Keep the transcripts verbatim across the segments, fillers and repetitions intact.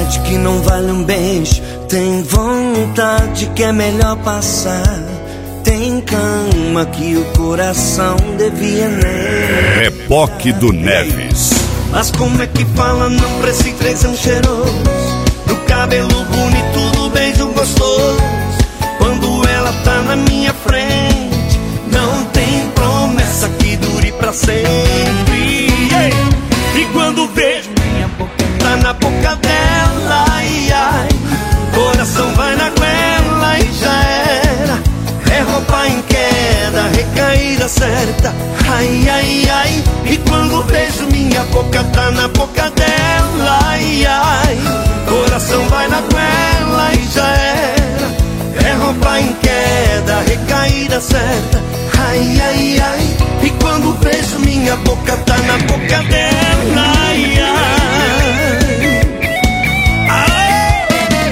saudade que não vale um beijo. Tem vontade que é melhor passar. Tem cama que o coração devia nem. Reboque do Neves. Mas como é que fala não pra esse trenzão cheiroso? Do cabelo bonito, do beijo gostoso. Quando ela tá na minha frente, não tem promessa que dure pra sempre. Yeah. E quando vejo minha boca tá na boca dela, ai, ai, coração vai na goela e já era. É roupa em queda, recaída certa. Ai, ai, ai. E quando vejo minha boca tá na boca dela, ai, ai, coração vai na goela e já era. É roupa em queda, recaída certa. Ai, ai, ai. E quando vejo minha boca tá na boca dela, ai, ai.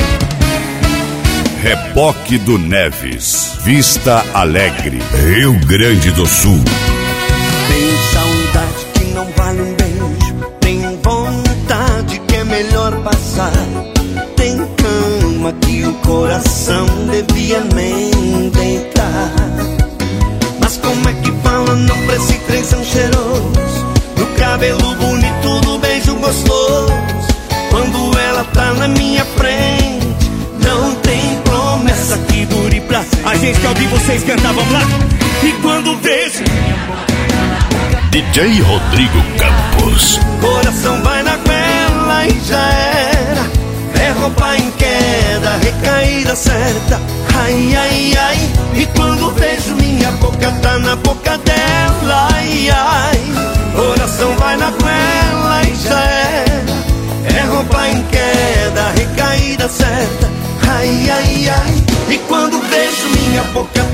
Reboque do Neves. Vista Alegre, Rio Grande do Sul. Tem saudade que não vale um beijo. Tem vontade que é melhor passar. Tem cama que o coração devia nem deitar. Mas como é que fala não pra esse trenzão cheiroso? Do cabelo bonito, do beijo gostoso. Quando ela tá na minha frente, não tem promessa que dure pra sempre. A gente quer ouvir vocês cantar, vamos lá? E quando vejo D J Rodrigo Campos, coração vai na goela e já era. É roupa em queda, recaída certa. Ai, ai, ai. E quando vejo minha boca tá na boca dela, ai, ai, coração vai na goela e já era. É roupa em queda, recaída certa. Ai, ai, ai. E quando vejo minha boca